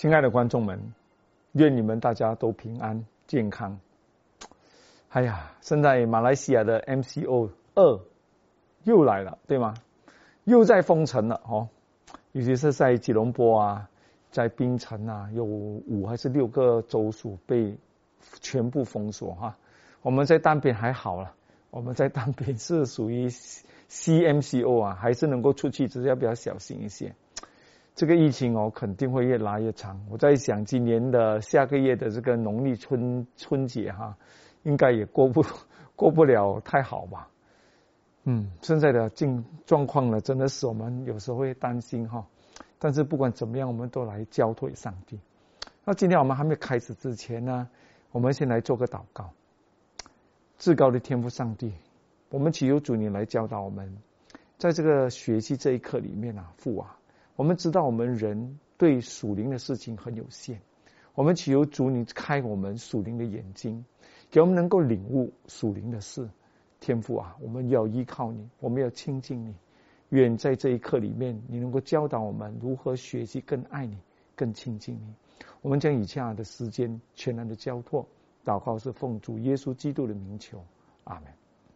亲爱的观众们，愿你们大家都平安健康。哎呀，现在马来西亚的 MCO2 又来了，对吗？又在封城了哦，尤其是在吉隆坡啊，在槟城啊，有5还是6个州属被全部封锁哈。我们在单边还好了，我们在单边是属于 CMCO 啊，还是能够出去，只是要比较小心一些。这个疫情哦，肯定会越拉越长。我在想，今年的下个月的这个农历春节哈，应该也过不了太好吧？现在的状况呢，真的是我们有时候会担心哈。但是不管怎么样，我们都来交托给上帝。那今天我们还没开始之前呢，我们先来做个祷告。至高的天父上帝，我们祈求主你来教导我们，在这个学习这一课里面啊，父啊。我们知道我们人对属灵的事情很有限，我们祈求主你开我们属灵的眼睛，给我们能够领悟属灵的事。天父啊，我们要依靠你，我们要亲近你。愿在这一课里面，你能够教导我们如何学习更爱你，更亲近你。我们将以下的时间全然的交托，祷告是奉主耶稣基督的名求，阿们。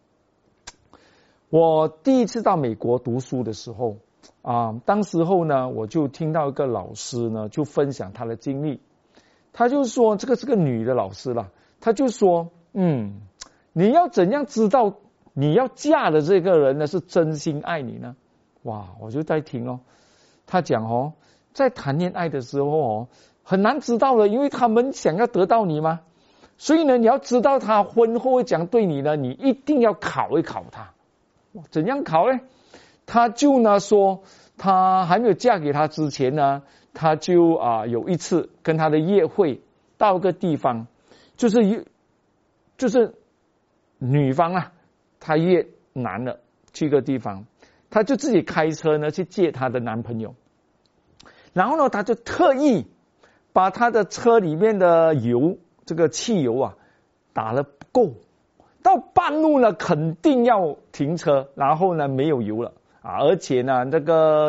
我第一次到美国读书的时候当时候呢，我就听到一个老师呢，就分享他的经历。他就说，这个是个女的老师啦，他就说，你要怎样知道你要嫁的这个人呢是真心爱你呢？哇，我就在听哦。他讲在谈恋爱的时候很难知道了，因为他们想要得到你嘛，所以呢，你要知道他婚后会怎样对你呢，你一定要考一考他。怎样考呢？他就呢说，他还没有嫁给他之前呢，他就有一次跟他的约会到个地方，就是女方啊，她约男的去个地方，他就自己开车呢去接他的男朋友，然后呢，他就特意把他的车里面的这个汽油打了不够，到半路呢肯定要停车，然后呢没有油了。而且呢，这个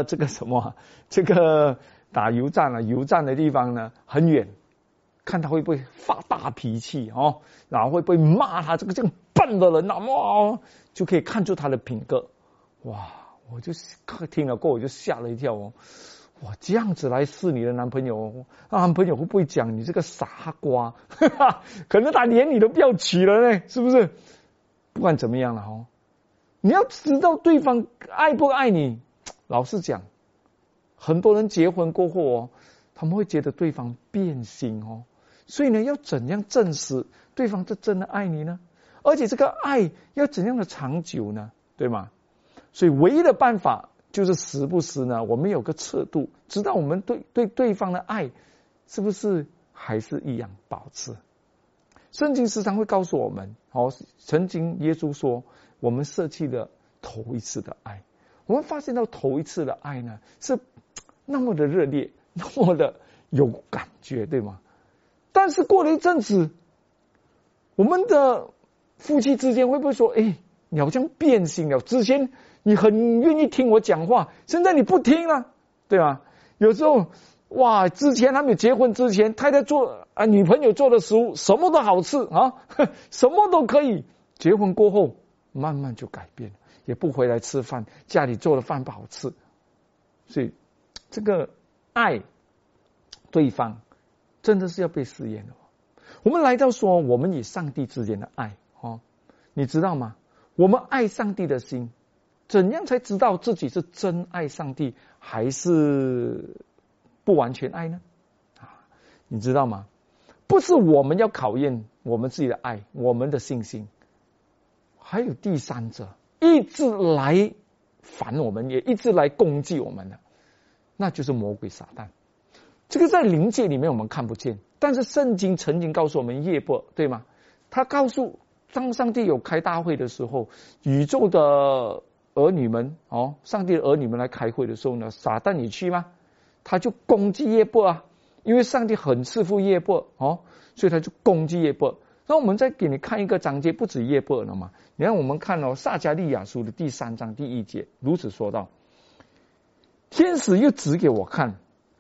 打油站的地方呢很远，看他会不会发大脾气然后会不会骂他这样笨的人就可以看出他的品格。哇，我就听了过后我就吓了一跳哇，这样子来试你的男朋友，男朋友会不会讲你这个傻瓜？可能他连你都不要娶了呢，是不是？不管怎么样了你要知道对方爱不爱你。老实讲，很多人结婚过后他们会觉得对方变心所以呢，要怎样证实对方是真的爱你呢？而且这个爱要怎样的长久呢？对吗？所以唯一的办法就是时不时呢，我们有个测度，知道我们对对方的爱是不是还是一样保持。圣经时常会告诉我们曾经耶稣说，我们舍弃了头一次的爱。我们发现到头一次的爱呢，是那么的热烈，那么的有感觉，对吗？但是过了一阵子，我们的夫妻之间会不会说，你好像变心了，之前你很愿意听我讲话，现在你不听了，对吗？有时候哇，之前还没有结婚之前，太太女朋友做的食物什么都好吃什么都可以，结婚过后慢慢就改变了，也不回来吃饭，家里做的饭不好吃。所以这个爱对方真的是要被试验的。我们来到说我们与上帝之间的爱你知道吗？我们爱上帝的心，怎样才知道自己是真爱上帝还是不完全爱呢？你知道吗？不是我们要考验我们自己的爱，我们的信心，还有第三者一直来烦我们，也一直来攻击我们的，那就是魔鬼撒旦。这个在灵界里面我们看不见，但是圣经曾经告诉我们约伯，对吗？他告诉当上帝有开大会的时候，宇宙的儿女们上帝的儿女们来开会的时候呢，撒旦你去吗？他就攻击约伯因为上帝很赐福约伯所以他就攻击约伯。那我们再给你看一个章节，不止约伯了嘛？你看我们看撒迦利亚书的第3章第1节，如此说道：天使又指给我看，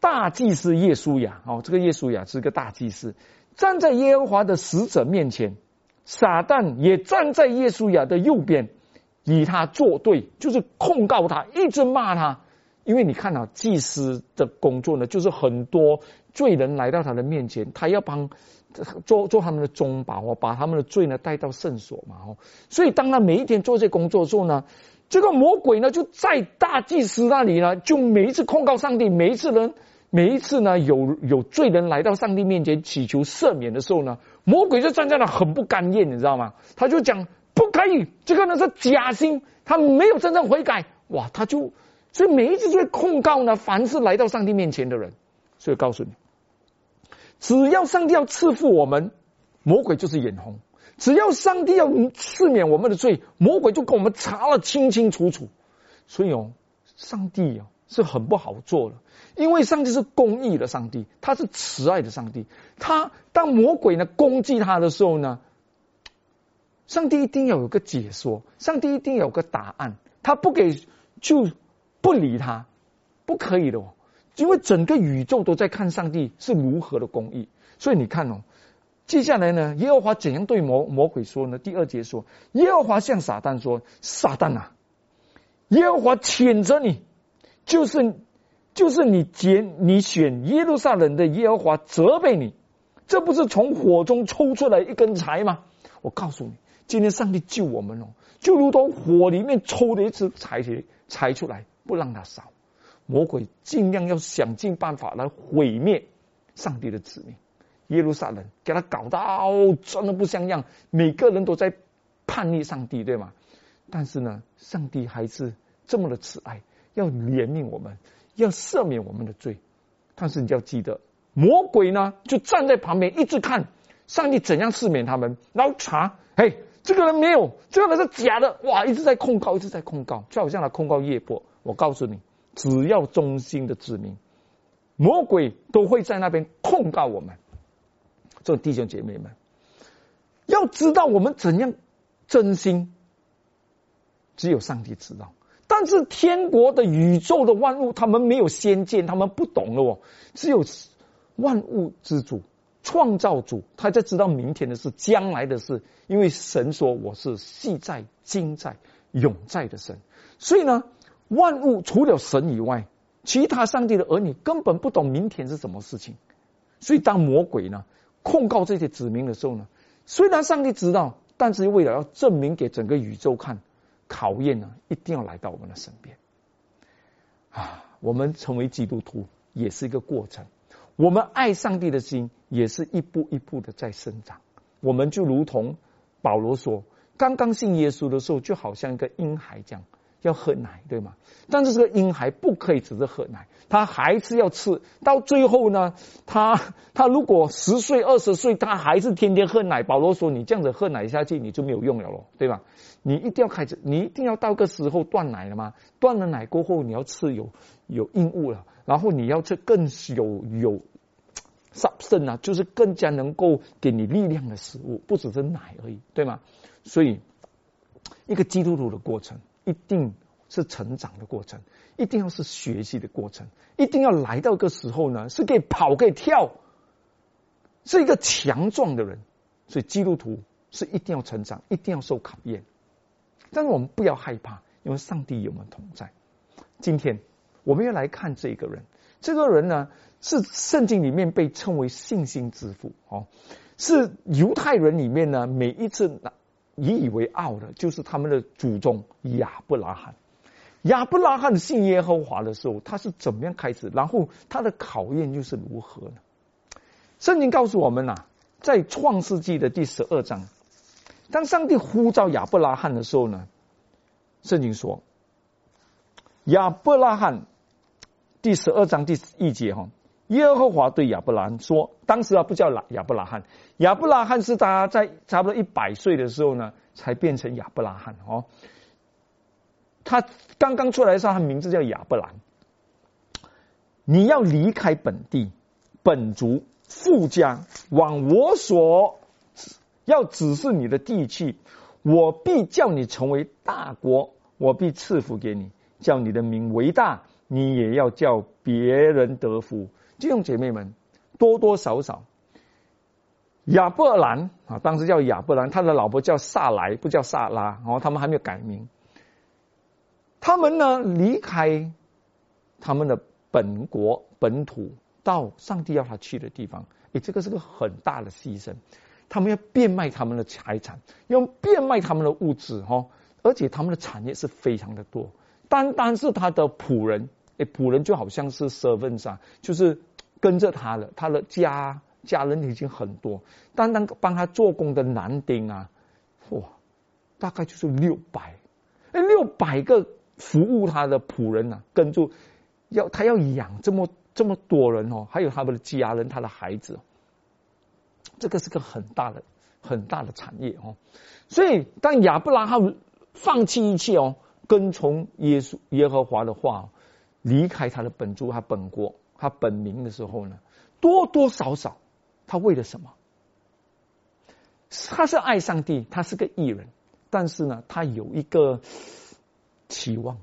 大祭司耶稣亚，这个耶稣亚是个大祭司，站在耶和华的使者面前，撒旦也站在耶稣亚的右边，与他作对，就是控告他，一直骂他。因为你看啊，祭司的工作呢，就是很多罪人来到他的面前，他要帮做他们的中保，把他们的罪呢带到圣所嘛。所以当他每一天做这工作的时候呢，这个魔鬼呢就在大祭司那里呢，就每一次控告上帝，每一次呢有罪人来到上帝面前祈求赦免的时候呢，魔鬼就站在那很不甘愿，你知道吗？他就讲不可以，这个呢是假心，他没有真正悔改。哇，所以每一次就会控告呢，凡是来到上帝面前的人。所以告诉你，只要上帝要赐福我们，魔鬼就是眼红；只要上帝要赦免我们的罪，魔鬼就跟我们查了清清楚楚。所以上帝是很不好做的，因为上帝是公义的上帝，他是慈爱的上帝。当魔鬼呢攻击他的时候呢，上帝一定要有个解说，上帝一定要有个答案，他不给就不理他，不可以的因为整个宇宙都在看上帝是如何的公义。所以你看接下来呢，耶和华怎样对魔鬼说呢？第2节说，耶和华向撒旦说：撒旦啊，耶和华谴责你，就是你选耶路撒冷的耶和华责备你，这不是从火中抽出来一根柴吗？我告诉你，今天上帝救我们就如同火里面抽的一支柴出来，不让它烧。魔鬼尽量要想尽办法来毁灭上帝的子民耶路撒冷，给他搞到真的不像样，每个人都在叛逆上帝，对吗？但是呢，上帝还是这么的慈爱，要怜悯我们，要赦免我们的罪。但是你要记得，魔鬼呢就站在旁边一直看上帝怎样赦免他们，然后查，这个人没有，这个人是假的，哇，一直在控告，就好像他控告耶伯。我告诉你，只要忠心的子民，魔鬼都会在那边控告我们。这种弟兄姐妹们，要知道我们怎样真心，只有上帝知道。但是天国的宇宙的万物，他们没有先见，他们不懂了只有万物之主创造主，他在知道明天的事，将来的事。因为神说我是昔在今在永在的神，所以呢，万物除了神以外，其他上帝的儿女根本不懂明天是什么事情。所以当魔鬼呢控告这些子民的时候呢，虽然上帝知道，但是为了要证明给整个宇宙看，考验呢一定要来到我们的身边我们成为基督徒也是一个过程，我们爱上帝的心也是一步一步的在生长。我们就如同保罗说，刚刚信耶稣的时候就好像一个婴孩这样，要喝奶，对吗？但是这个婴孩不可以只是喝奶，他还是要吃。到最后呢，他如果10岁20岁，他还是天天喝奶。保罗说，你这样子喝奶下去，你就没有用了对吧？你一定要到个时候断奶了嘛。断了奶过后，你要吃有硬物了，然后你要吃更有substance就是更加能够给你力量的食物，不只是奶而已，对吗？所以一个基督徒的过程一定是成长的过程，一定要是学习的过程，一定要来到一个时候呢，是可以跑可以跳，是一个强壮的人。所以基督徒是一定要成长，一定要受考验。但是我们不要害怕，因为上帝有我们同在。今天我们要来看这个人，这个人呢是圣经里面被称为信心之父是犹太人里面呢每一次引以为傲的，就是他们的祖宗亚伯拉罕。亚伯拉罕信耶和华的时候，他是怎么样开始？然后他的考验又是如何呢？圣经告诉我们在创世纪的第12章，当上帝呼召亚伯拉罕的时候呢，圣经说，亚伯拉罕第12章第1节耶和华对亚伯拉罕说，当时不叫亚伯拉罕，亚伯拉罕是他在差不多100岁的时候呢，才变成亚伯拉罕他刚刚出来的时候，他名字叫亚伯兰。你要离开本地、本族、父家，往我所要指示你的地去，我必叫你成为大国，我必赐福给你，叫你的名为大，你也要叫别人得福。 弟兄姐妹们，多多少少，亚伯兰啊，当时叫亚伯兰，他的老婆叫撒莱，不叫撒拉哦，他们还没有改名。他们呢，离开他们的本国本土，到上帝要他去的地方，这个是个很大的牺牲。他们要变卖他们的财产，要变卖他们的物质而且他们的产业是非常的多。单单是他的仆人，仆人就好像是 servants 啊，就是跟着他的家人已经很多，单单帮他做工的男丁啊，大概就是600个服务他的仆人啊，跟住他要养这么多人还有他们的家人，他的孩子，这个是个很大的产业所以当亚伯拉罕放弃一切跟从耶和华的话，离开他的本族、他本国、他本民的时候呢，多多少少他为了什么？他是爱上帝，他是个义人，但是呢，他有一个期望，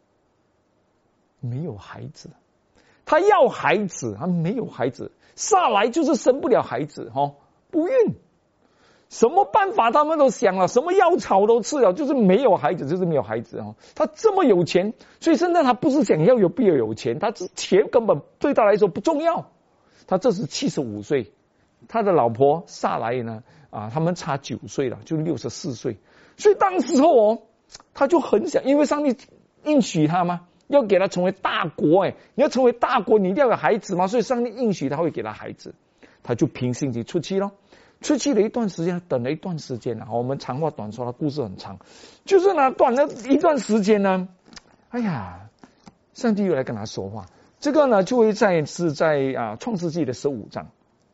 没有孩子，他要孩子，他没有孩子，撒来就是生不了孩子不孕。什么办法他们都想了，什么药草都吃了，就是没有孩子，就是没有孩子他这么有钱，所以现在他不是想要有钱，他钱根本对他来说不重要。他这是75岁，他的老婆撒来呢他们差9岁了，就64岁。所以当时他就很想，因为上帝应许他嘛，要给他成为大国你要成为大国，你一定要有孩子嘛，所以上帝应许他会给他孩子，他就凭信心出去了。出去了一段时间，等了一段时间我们长话短说，他故事很长，就是呢，短了一段时间呢，上帝又来跟他说话。这个呢，就会在创世纪的15章，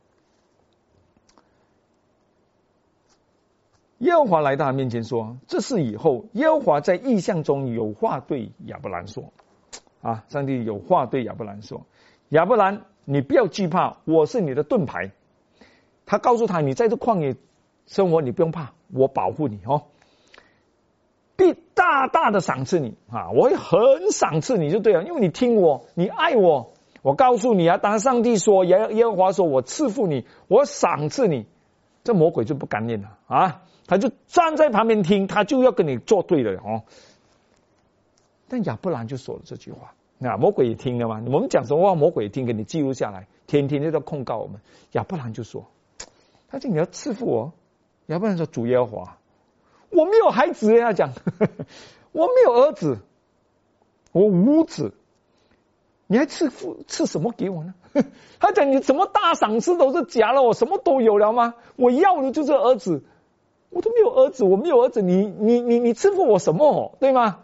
耶和华来到他面前说：“这是以后，耶和华在异象中有话对亚伯兰说。”上帝有话对亚伯兰说：“亚伯兰，你不要惧怕，我是你的盾牌。”他告诉他：“你在这旷野生活，你不用怕，我保护你必大大的赏赐你我会很赏赐你就对了，因为你听我，你爱我。我告诉你当上帝说，耶和华说，我赐福你，我赏赐你。”这魔鬼就不甘愿了他就站在旁边听，他就要跟你作对了但亚伯兰就说了这句话，魔鬼也听了嘛。我们讲什么话，魔鬼也听，给你记录下来，天天就在控告我们。亚伯兰就说：“他说你要赐福我。”亚伯兰说：“主耶和华，我没有孩子。”他讲我没有儿子，我无子，你还赐什么给我呢？他讲你什么大赏赐都是假了，我什么都有了吗？我要的就是儿子，我都没有儿子，我没有儿子，你赐福我什么？对吗？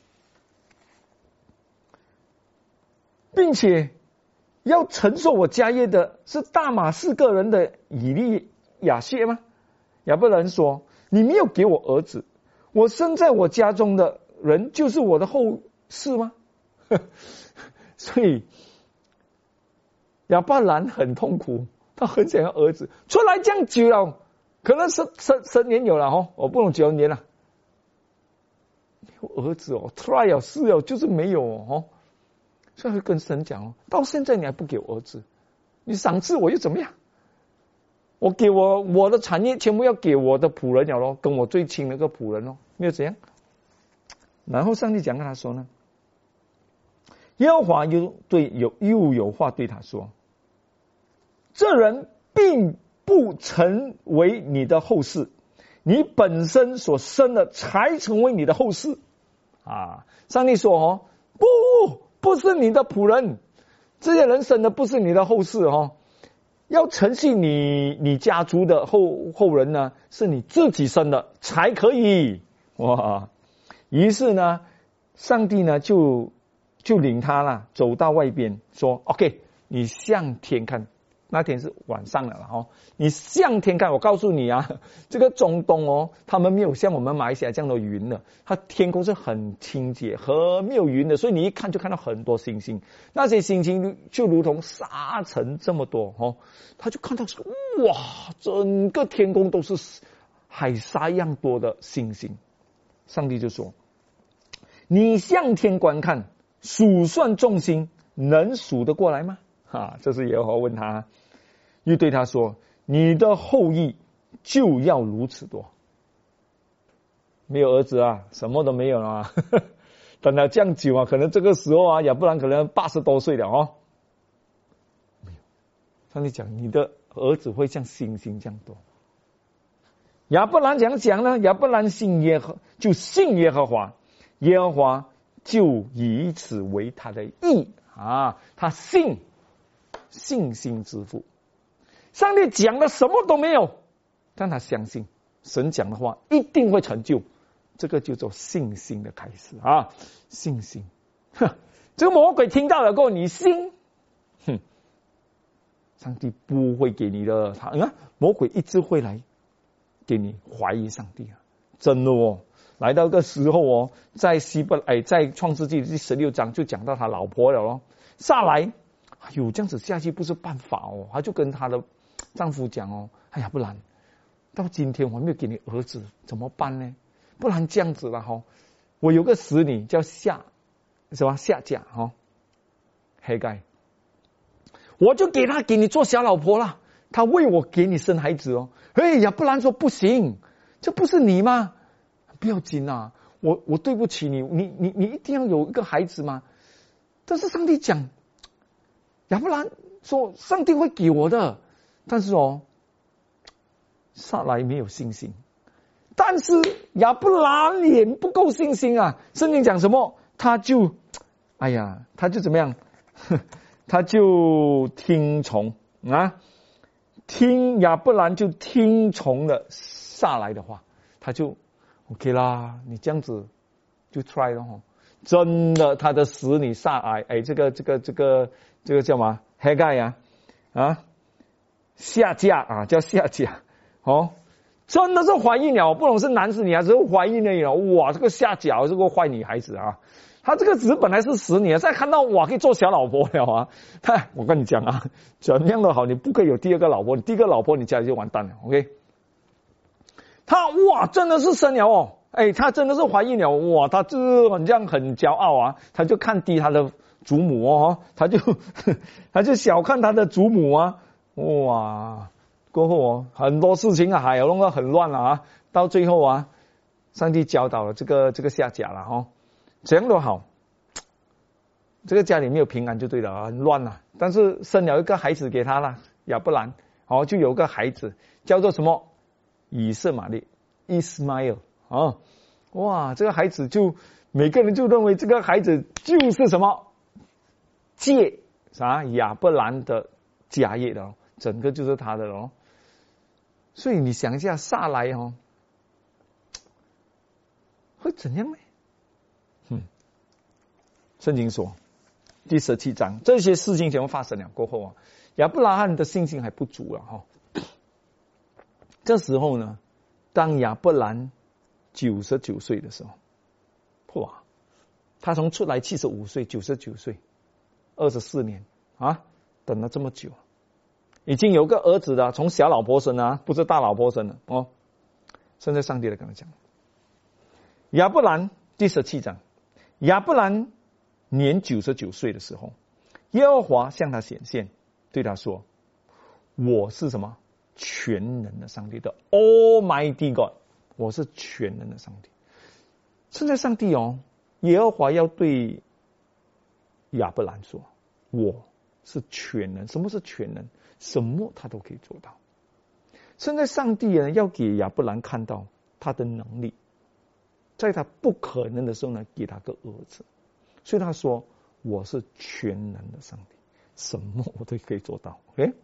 并且要承受我家业的是大马士革人的以利亚谢吗？亚伯兰说：“你没有给我儿子，我生在我家中的人就是我的后世吗？”所以亚伯兰很痛苦，他很想要儿子，出来这样久了，可能10年有了我不能9年了，没有儿子try 了试了就是没有所以会跟神讲到现在你还不给我儿子，你赏赐我又怎么样？我给我的产业全部要给我的仆人了咯，跟我最亲的一个仆人咯，没有怎样。然后上帝讲跟他说呢，耶和华又有话对他说：“这人并不成为你的后世，你本身所生的才成为你的后世。”上帝说不是你的仆人，这些人生的不是你的后世要承袭你家族的后人呢，是你自己生的才可以。于是呢，上帝呢就领他了，走到外边说 ：“OK， 你向天看。”那天是晚上了你向天看，我告诉你这个中东他们没有像我们马来西亚这样的云的，它天空是很清洁和没有云的，所以你一看就看到很多星星，那些星星就如同沙尘这么多他就看到哇，整个天空都是海沙一样多的星星。上帝就说：“你向天观看，数算众星，能数得过来吗？” 这是耶和华问他，又对他说：你的后裔就要如此多。没有儿子啊，什么都没有了啊。等了这样久啊，可能这个时候啊，亚伯兰可能80多岁了哦。没有，上帝讲你的儿子会像星星这样多。亚伯兰怎样讲呢？亚伯兰信耶和华，耶和华就以此为他的义啊，他信心之父。上帝讲的什么都没有，但他相信神讲的话一定会成就，这个就做信心的开始啊！信心，这个魔鬼听到了过后，你信，上帝不会给你的，魔鬼一直会来给你怀疑上帝啊！真的哦，来到个时候哦，在创世纪第16章就讲到他老婆了咯，撒来，哎呦，这样子下去不是办法哦，他就跟他的丈夫讲哦，哎呀，不然到今天我没有给你儿子怎么办呢？不然这样子了哈，我有个使女叫夏甲哈，黑盖，我就给你做小老婆了，他为我给你生孩子哦。哎呀，不然说不行，这不是你吗？不要紧啊，我对不起你，你一定要有一个孩子吗？但是上帝讲，亚伯兰说上帝会给我的，但是撒来没有信心，但是亚伯兰也不够信心啊。圣经讲什么？他就怎么样？他就听从啊，亚伯兰就听从了撒来的话，他就 OK 啦，你这样子就 try 了。真的，他的使女撒来，这个叫什么？黑盖呀，下嫁啊，叫下嫁真的是怀孕了，不懂是男是女孩子，怀孕了。哇，这个下嫁这个坏女孩子啊，她这个只本来是使女，再看到哇可以做小老婆了啊！我跟你讲啊，怎样的好，你不可以有第二个老婆，第一个老婆你家里就完蛋了。OK， 她哇真的是生了哦，她真的是怀孕了哇，她这样很骄傲啊，她就看低她的祖母哦，她就小看她的祖母啊，哇！过后很多事情还有弄得很乱了啊，到最后啊，上帝教导了这个下甲了怎样都好，这个家里没有平安就对了，很乱了。但是生了一个孩子给他了，亚伯兰就有个孩子叫做什么以色玛利 Ismail 哇，这个孩子就每个人就认为这个孩子就是什么借亚伯兰的家业的，整个就是他的咯。所以你想一下，撒来会怎样呢？圣经说第17章，这些事情全部发生了过后亚伯拉罕的信心还不足了这时候呢，当亚伯兰99岁的时候，哇，他从出来75岁，99岁，24年等了这么久。已经有个儿子了，从小老婆生不是大老婆生了现在上帝来跟他讲，亚伯兰第17章，亚伯兰年99岁的时候，耶和华向他显现，对他说：我是什么？全能的上帝的 Almighty God， 我是全能的上帝。现在上帝耶和华要对亚伯兰说，我是全能。什么是全能？什么他都可以做到。现在上帝要给亚伯兰看到他的能力，在他不可能的时候呢，给他个儿子。所以他说我是全能的上帝，什么我都可以做到。OK，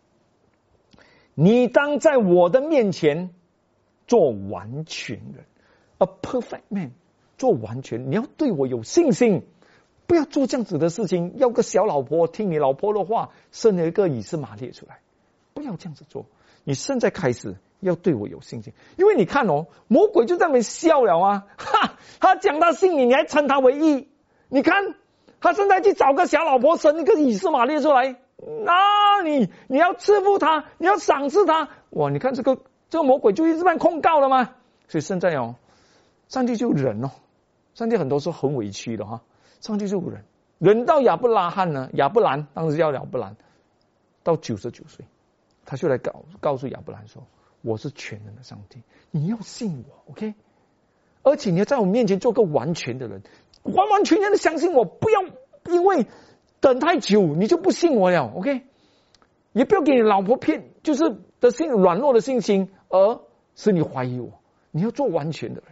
你当在我的面前做完全人 ，a perfect man， 做完全。你要对我有信心，不要做这样子的事情，要个小老婆，听你老婆的话，生了一个以斯玛利出来，不要这样子做。你现在开始要对我有信心，因为你看魔鬼就在那边笑了他讲他信你还称他为义。你看他现在去找个小老婆，生一个以斯玛利出来，那你要赐福他，你要赏赐他，哇！你看这个魔鬼就一直在控告了吗？所以现在上帝就忍上帝很多时候很委屈的上帝就忍， 轮到亚伯拉罕呢，亚伯兰当时叫亚伯兰，到99岁，他就来告诉亚伯兰说：“我是全能的上帝，你要信我 ，OK？ 而且你要在我面前做个完全的人，完完全全的相信我，不要因为等太久你就不信我了 ，OK？ 也不要给你老婆骗，就是软弱的信心，而使你怀疑我。你要做完全的人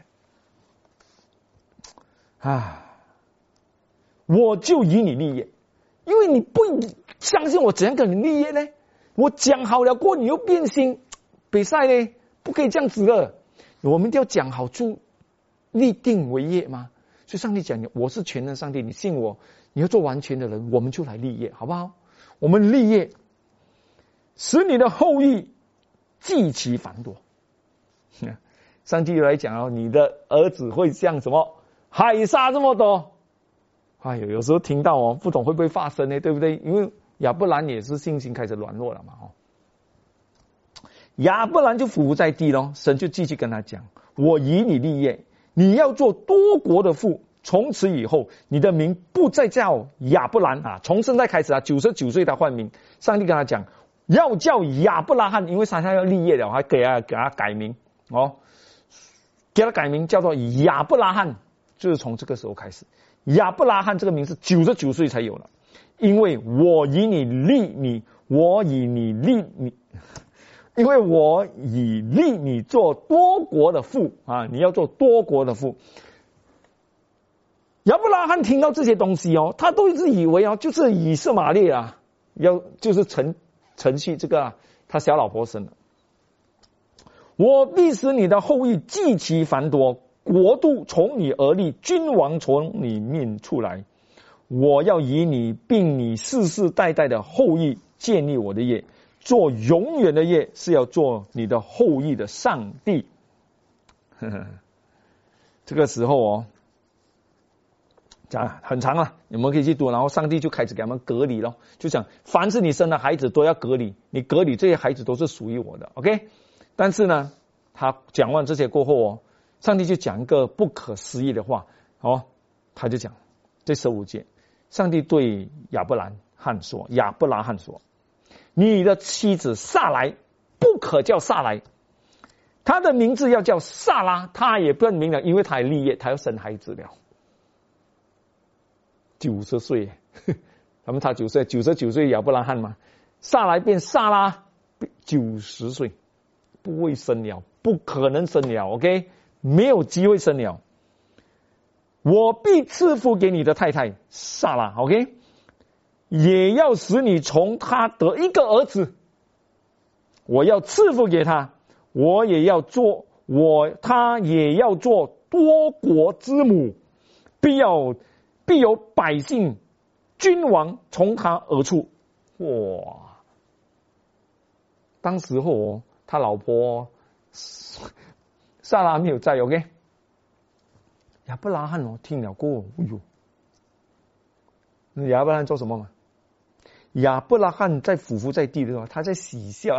啊！我就以你立业，因为你不相信我，怎样跟你立业呢？我讲好了过，你又变心，比赛呢不可以这样子的。我们一定要讲好就立定为业吗？所以上帝讲你，我是全能上帝，你信我，你要做完全的人，我们就来立业，好不好？我们立业，使你的后裔极其繁多。上帝来讲哦，你的儿子会像什么海沙这么多。哎呦，有时候听到哦，不懂会不会发生呢？对不对？因为亚伯兰也是信心开始软弱了嘛。亚伯兰就伏在地咯，神就继续跟他讲：我以你立业，你要做多国的父。从此以后，你的名不再叫亚伯兰啊，从现在开始啊，99岁他换名。上帝跟他讲，要叫亚伯拉罕，因为他要立业了，还给他改名哦，给他改名叫做亚伯拉罕，就是从这个时候开始，亚伯拉罕这个名是99岁才有了，因为我以你立你做多国的父啊，你要做多国的父。亚伯拉罕听到这些东西哦，他都一直以为哦，就是以色列啊，就是承续这个他小老婆生的。我必使你的后裔极其繁多，国度从你而立，君王从你面出来。我要以你并你世世代代的后裔建立我的业，做永远的业，是要做你的后裔的上帝。这个时候哦。讲很长啊，你们可以去读，然后上帝就开始给他们隔离了，就讲凡是你生的孩子都要隔离，你隔离这些孩子都是属于我的 ，OK？ 但是呢，他讲完这些过后哦，上帝就讲一个不可思议的话哦，他就讲这15节，上帝对亚伯拉罕说，你的妻子撒来不可叫撒来，他的名字要叫撒拉，他也不明了，因为他立业，他要生孩子了。90岁，他们他99岁亚伯拉罕嘛，撒来变撒拉90岁，不会生了，不可能生了 ，OK？ 没有机会生了。我必赐福给你的太太撒拉 ，OK？ 也要使你从他得一个儿子，我要赐福给他，他也要做多国之母，必有百姓君王从他而出。哇！当时候哦，他老婆撒拉没有在 ，OK？ 亚伯拉罕哦听了过，哎呦，亚伯拉罕做什么嘛？亚伯拉罕在俯伏在地的时候，他在喜笑，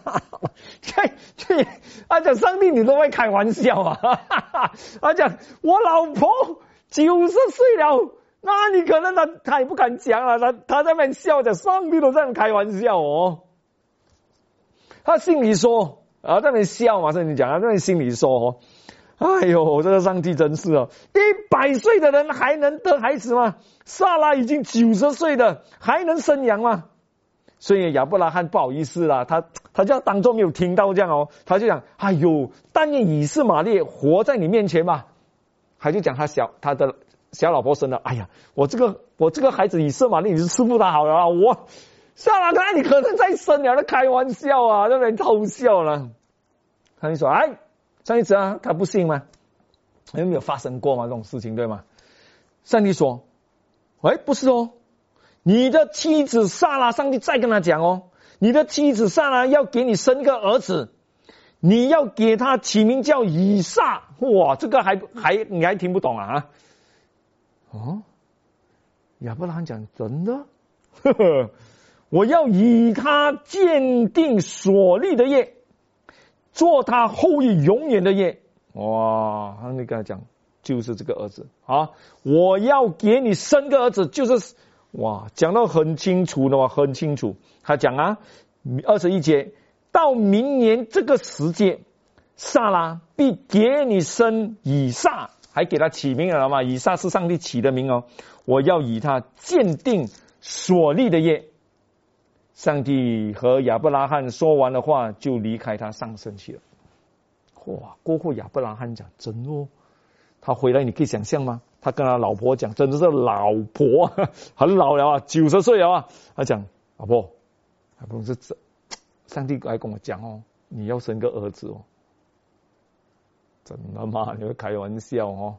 他讲上帝你都会开玩笑啊！他讲我老婆90岁了，那你可能他也不敢讲了，他在那边笑着，上帝都在那边开玩笑哦。他心里说在那边笑嘛，圣经讲他在那边心里说哦，哎呦，这个上帝真是哦，100岁的人还能得孩子吗？撒拉已经90岁的还能生养吗？所以亚伯拉罕不好意思啦，他就当作没有听到这样哦，他就讲，哎呦，但愿以斯玛列活在你面前吧。他就讲他的小老婆生了，哎呀，我这个孩子以斯玛列你是赐福他好了啊，我撒拉看你可能再生了，他开玩笑啊，那边偷笑了。他就说，哎，上一次啊，他不信吗？有没有发生过吗？这种事情对吗？上帝说，哎，不是哦，你的妻子撒拉，上帝再跟他讲哦，你的妻子撒拉要给你生一个儿子，你要给他起名叫以撒。哇，这个你还听不懂啊？哦，亚伯拉罕讲真的，我要以他坚定所立的业，做他后裔永远的业。哇，你跟他讲就是这个儿子啊！我要给你生个儿子，就是哇，讲到很清楚的话，很清楚。他讲啊，21节，到明年这个时节，撒拉必给你生以撒，还给他起名了嘛？以撒是上帝起的名哦。我要以他鉴定所立的业。上帝和亚伯拉罕说完的话，就离开他上升去了。哇！过后亚伯拉罕讲真哦，他回来你可以想象吗？他跟他老婆讲，真的是老婆很老了啊，90岁了啊。他讲老婆是上帝来跟我讲哦，你要生个儿子哦。真的吗？你会开玩笑哦？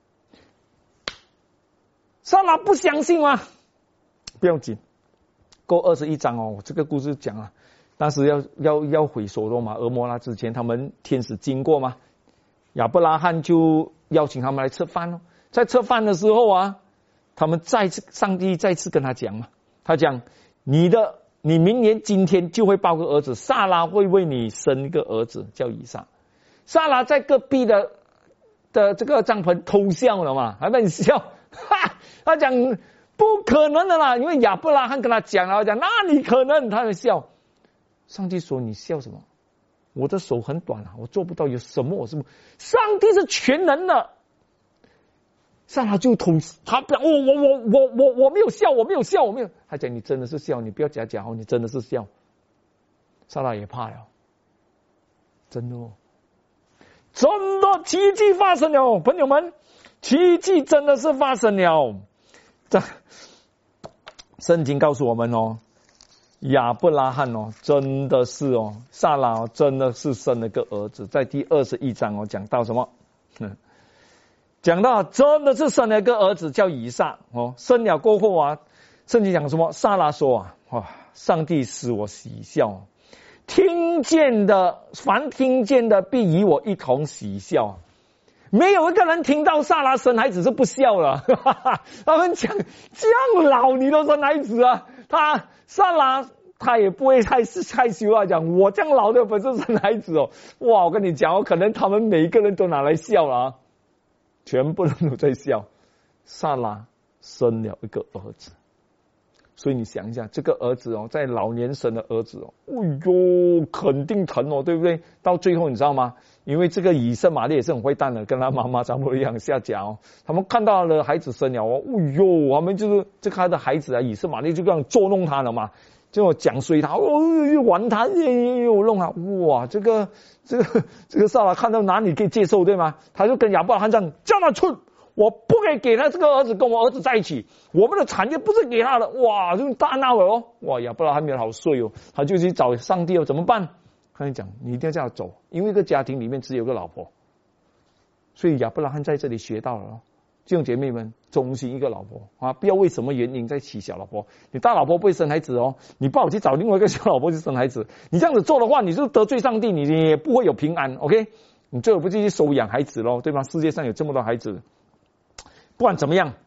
撒拉不相信吗？不用紧，过21章哦，这个故事讲啊。当时要回所罗玛俄摩拉之前，他们天使经过嘛，亚伯拉罕就邀请他们来吃饭哦。在吃饭的时候啊，上帝再次跟他讲嘛，他讲你明年今天就会抱个儿子，撒拉会为你生一个儿子叫以撒。撒拉在隔壁的这个帐篷偷笑了嘛，还在笑，他讲不可能的啦，因为亚伯拉罕跟他讲了，讲那你可能，他在笑。上帝说：“你笑什么？我的手很短啊，我做不到，有什么我是不？上帝是全能的。”撒拉就他讲我没有笑，我没有笑，我没有。他讲你真的是笑，你不要假哦，你真的是笑。撒拉也怕了，真的哦，真的奇迹发生了，朋友们，奇迹真的是发生了。这圣经告诉我们哦。亚伯拉罕哦，真的是哦，撒拉哦，真的是生了个儿子，在第21章哦，讲到什么？讲到真的是生了个儿子叫以撒哦，生了过后啊，圣经讲什么？撒拉说啊，哇，上帝使我喜笑，凡听见的必与我一同喜笑。没有一个人听到撒拉生孩子是不笑了，他们讲这样老你都生孩子啊，撒拉他也不会害羞啊，讲我这样老的本是生孩子哦，哇！我跟你讲，可能他们每一个人都拿来笑了啊，全部人都在笑。撒拉生了一个儿子，所以你想一下，这个儿子哦，在老年生的儿子哦，哎呦，肯定疼哦，对不对？到最后你知道吗？因为这个以色玛利也是很会蛋的，跟他妈妈差不多一样下家哦。他们看到了孩子生了哦，哎呦，他们就是这他的孩子啊，以色玛利就这样捉弄他了嘛，就讲衰他，玩他，又弄他，哇，这个撒拉看到哪里可以接受对吗？他就跟亚伯拉罕讲，叫他出，我不可以给他这个儿子跟我儿子在一起，我们的产业不是给他的，哇，就大闹了哦，哇，亚伯拉罕没有好睡哦，他就去找上帝哦，怎么办？他就讲，你一定要这样走，因为一个家庭里面只有个老婆，所以亚伯拉罕在这里学到了哦，弟兄姐妹们，忠心一个老婆啊，不要为什么原因再娶小老婆。你大老婆不会生孩子哦，你不好去找另外一个小老婆去生孩子。你这样子做的话，你就得罪上帝，你也不会有平安。OK， 你最后不就去收养孩子咯，对吧？世界上有这么多孩子，不管怎么样，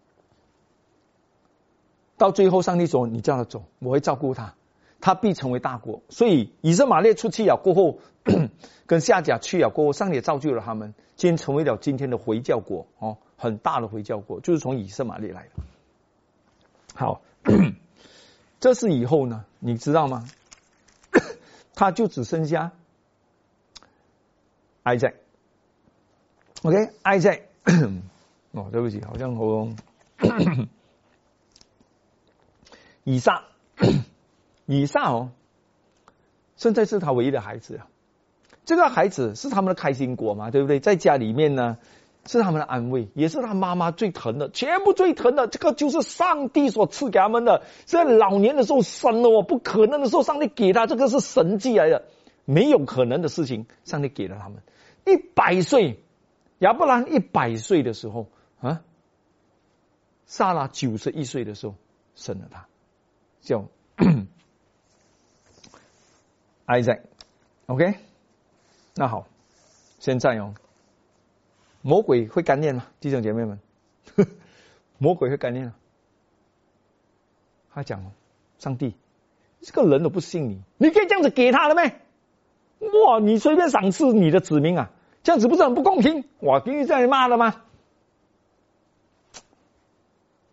到最后上帝说：“你叫他走，我会照顾他。”他必成为大国，所以以色玛利出去了过后，跟夏甲去了过后，上帝也造就了他们，今天成为了今天的回教国哦，很大的回教国，就是从以色玛利来的。好，这是以后呢，你知道吗？他就只剩下Isaac，OK，Isaac，哦，对不起，好像我以撒哦，现在是他唯一的孩子啊。这个孩子是他们的开心果嘛，对不对？在家里面呢，是他们的安慰，也是他妈妈最疼的，全部最疼的。这个就是上帝所赐给他们的，在老年的时候生了哦，不可能的时候，上帝给他，这个是神迹来的，没有可能的事情，上帝给了他们。100岁，亚伯拉罕100岁的时候啊，撒拉91岁的时候生了他，叫Isaac，OK， 那好，现在哦，魔鬼会干念吗？弟兄姐妹们，魔鬼会干念啊。他讲哦，上帝，这个人都不信你，你可以这样子给他了没？哇，你随便赏赐你的子民啊，这样子不是很不公平？哇，因为这样骂了吗？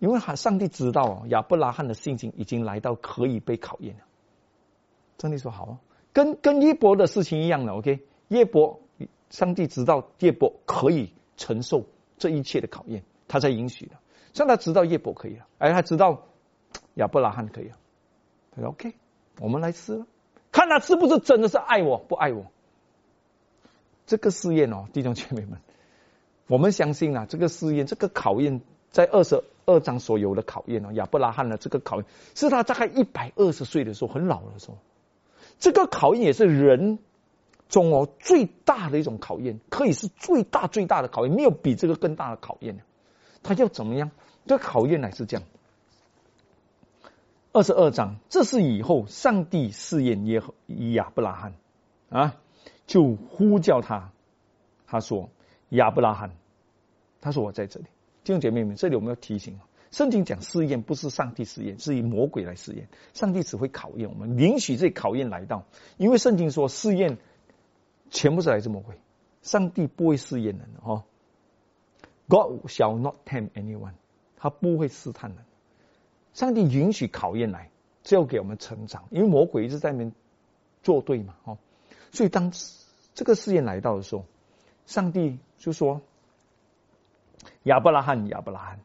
因为上帝知道亚伯拉罕的信心已经来到可以被考验了。上帝说好啊，跟约伯的事情一样的 ，OK， 约伯上帝知道约伯可以承受这一切的考验，他才允许的。像他知道约伯可以了，他知道亚伯拉罕可以了，他说 OK， 我们来试了，看他是不是真的是爱我，不爱我。这个试验弟兄姐妹们，我们相信这个试验，这个考验，在22章所有的考验亚伯拉罕的这个考验，是他大概120岁的时候，很老的时候。这个考验也是人中最大的一种考验，可以是最大的考验，没有比这个更大的考验。他要怎么样？这个考验乃是这样。22章，这是以后上帝试验亚伯拉罕就呼叫他，他说亚伯拉罕，他说我在这里。弟兄姐妹们，这里我们要提醒，圣经讲试验不是上帝试验，是以魔鬼来试验。上帝只会考验我们，允许这考验来到，因为圣经说试验全部是来自魔鬼，上帝不会试验人God shall not tempt anyone， 他不会试探人。上帝允许考验来，只要给我们成长，因为魔鬼一直在那边作对嘛所以当这个试验来到的时候，上帝就说亚伯拉罕，亚伯拉罕，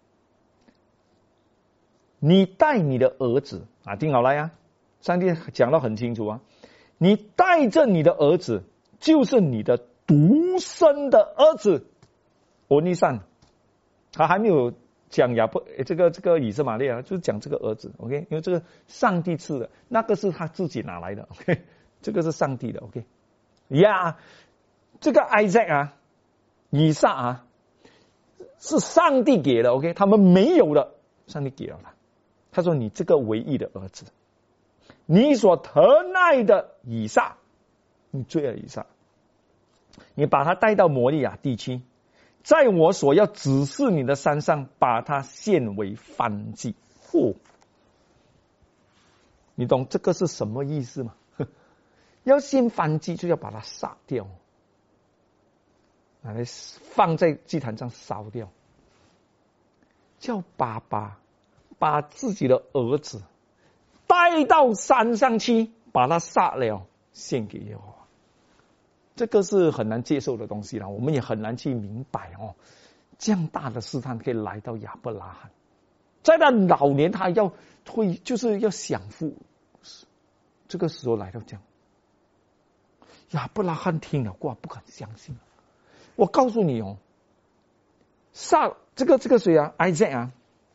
你带你的儿子听好了呀，上帝讲到很清楚你带着你的儿子，就是你的独生的儿子欧尼散。他还没有讲这个以色玛利亚，就是讲这个儿子 ，OK， 因为这个上帝赐的，那个是他自己拿来的 ，OK， 这个是上帝的 ，OK， 这个 Isaac 以撒是上帝给的 ，OK， 他们没有的，上帝给了他。他说：“你这个唯一的儿子，你所疼爱的以撒，你最爱以撒，你把他带到摩利亚地区，在我所要指示你的山上，把他献为燔祭。”你懂这个是什么意思吗？要献燔祭，就要把它杀掉，拿来放在祭坛上烧掉，叫爸爸把自己的儿子带到山上去，把他杀了，献给耶和华。这个是很难接受的东西了，我们也很难去明白这样大的试探可以来到亚伯拉罕，在他老年，他就是要享福，这个时候来到这样，亚伯拉罕听了不敢相信。我告诉你这个谁Isaac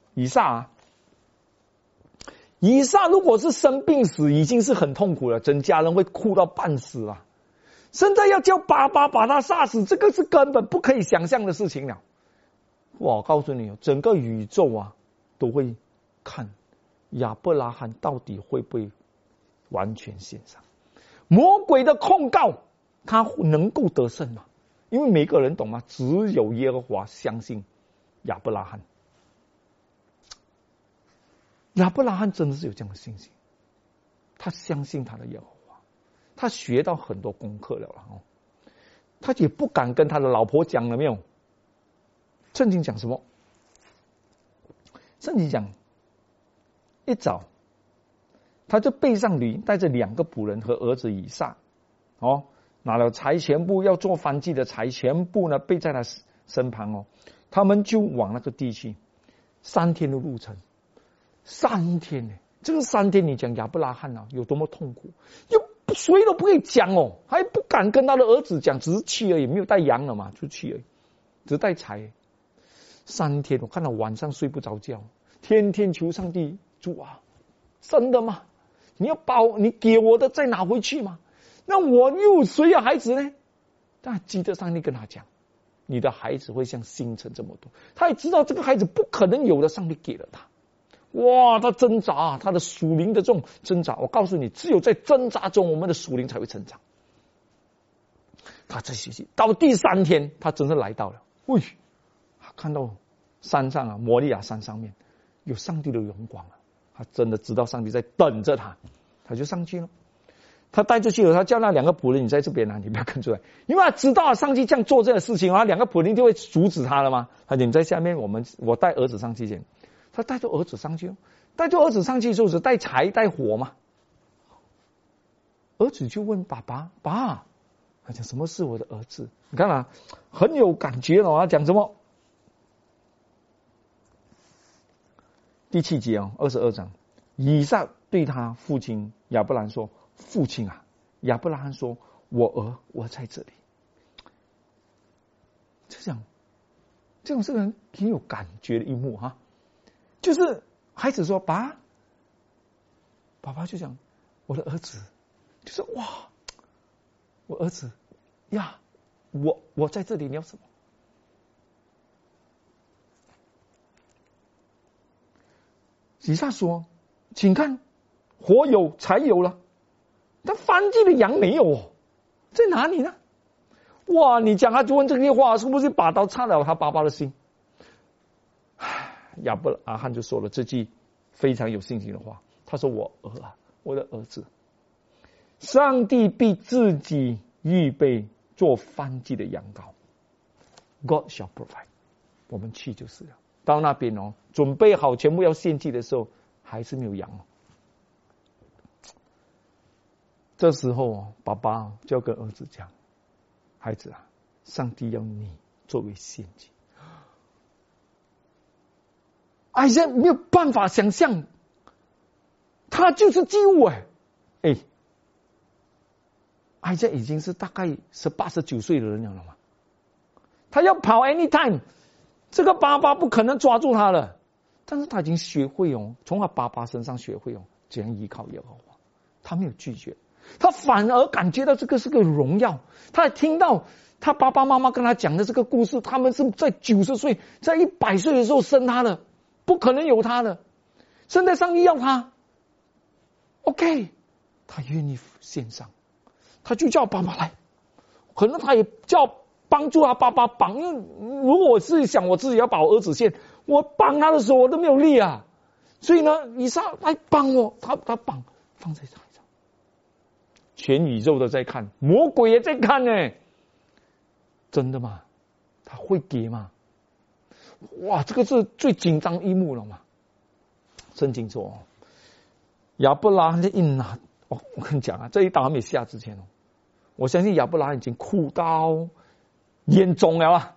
以撒如果是生病死，已经是很痛苦了，整家人会哭到半死了。现在要叫爸爸把他杀死，这个是根本不可以想象的事情了。我告诉你整个宇宙都会看亚伯拉罕到底会不会完全献上。魔鬼的控告，他能够得胜吗？因为每个人懂吗？只有耶和华相信亚伯拉罕。亚伯拉罕真的是有这样的信心，他相信他的耶和华，他学到很多功课了他也不敢跟他的老婆讲了没有？圣经讲什么？圣经讲一早他就背上驴，带着2个仆人和儿子以撒拿了柴钱布，要做燔祭的柴钱布呢，背在他身旁他们就往那个地去，3天的路程，3天呢，这个3天你讲亚伯拉罕有多么痛苦，又谁都不可以讲还不敢跟他的儿子讲，只是去而已，没有带羊了嘛，就去而已，只带柴。3天，我看到晚上睡不着觉，天天求上帝，主真的吗？你给我的再拿回去吗？那我又谁有孩子呢？但记得上帝跟他讲，你的孩子会像星辰这么多。他也知道这个孩子不可能有的，上帝给了他。他挣扎，他的属灵的这种挣扎，我告诉你，只有在挣扎中，我们的属灵才会成长。他在学习，到第3天，他真正来到了。看到山上摩利亚山上面有上帝的荣光他真的知道上帝在等着他，他就上去了。他带着去了，他叫那2个仆人，你在这边你不要跟出来，因为他知道上去这样做这个事情2个仆人就会阻止他了嘛。他说你在下面，我带儿子上去先。 他带着儿子上去，带着儿子上去就是带柴带火嘛。儿子就问爸爸：“爸，他讲什么是我的儿子？”你看啊，很有感觉了。他讲什么？第7节22章，以撒对他父亲亚伯兰说：“父亲啊！”亚伯拉罕说：“我在这里。”就讲，这种是很挺有感觉的一幕哈。就是孩子说：“爸爸就讲我的儿子，就是哇，我儿子呀，我在这里，你要什么？”以撒说：“请看，火有，柴有了，但燔祭的羊没有哦，在哪里呢？”哇！你讲他就问这些话，是不是把刀插了他爸爸的心？亚伯拉罕就说了这句非常有信心的话，他说：“我的儿子，上帝必自己预备做燔祭的羊羔 ，God shall provide。”我们去就是了。到那边准备好全部要献祭的时候，还是没有羊哦。这时候爸爸就要跟儿子讲：“孩子啊，上帝要你作为献祭。”艾夏没有办法想象，他就是祭物艾夏已经是大概18、19岁的人了嘛，他要跑 anytime， 这个爸爸不可能抓住他了，但是他已经学会从他爸爸身上学会怎样依靠耶和华，他没有拒绝，他反而感觉到这个是个荣耀，他还听到他爸爸妈妈跟他讲的这个故事，他们是在90岁、在100岁的时候生他的，不可能有他的，现在上帝要他 ，OK， 他愿意献上，他就叫爸爸来，可能他也叫帮助他爸爸绑，因为如果我自己想我自己要把我儿子献，我绑他的时候我都没有力啊，所以呢，以撒来帮我，他绑放在台上，全宇宙都在看，魔鬼也在看呢，真的吗？他会给吗？哇，这个是最紧张一幕了嘛？圣经说，亚伯拉罕一拿，我跟你讲啊，这一刀还没下之前我相信亚伯拉罕已经哭到眼肿了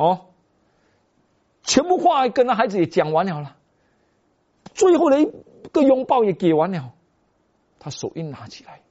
全部话跟他孩子也讲完了最后的一个拥抱也给完了，他手一拿起来，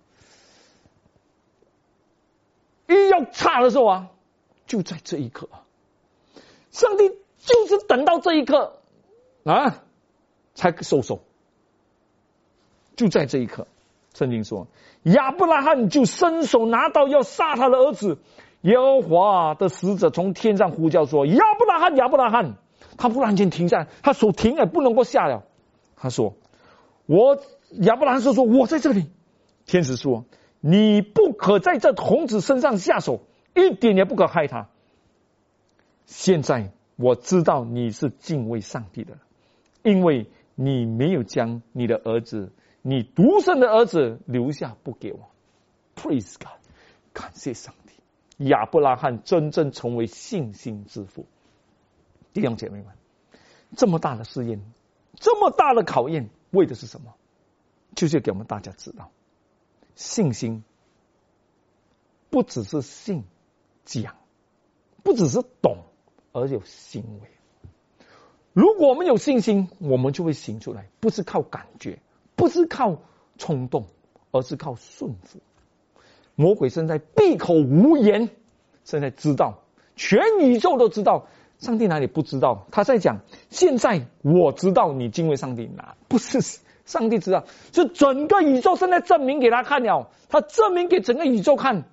一要插的时候就在这一刻上帝就是等到这一刻才收手，就在这一刻，圣经说亚伯拉罕就伸手拿刀要杀他的儿子，耶和华的使者从天上呼叫说：“亚伯拉罕，亚伯拉罕！”他忽然间停下来，他手停了，不能够下了。他说：“亚伯拉罕说我在这里。”天使说：“你不可在这童子身上下手，一点也不可害他。现在我知道你是敬畏上帝的，因为你没有将你的儿子，你独生的儿子留下不给我。” Praise God， 感谢上帝，亚伯拉罕真正成为信心之父。弟兄姐妹们，这么大的试验，这么大的考验，为的是什么？就是给我们大家知道，信心不只是信讲，不只是懂，而有行为。如果我们有信心，我们就会行出来，不是靠感觉，不是靠冲动，而是靠顺服。魔鬼现在闭口无言，现在知道，全宇宙都知道，上帝哪里不知道？他在讲，现在我知道你敬畏上帝，不是上帝知道，是整个宇宙现在证明给他看了，他证明给整个宇宙看，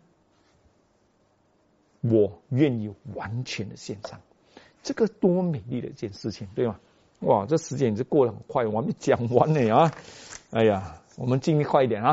我愿意完全的献上。这个多美丽的一件事情，对吗？哇，这时间也是过得很快，我还没讲完呢哎呀，我们尽力快一点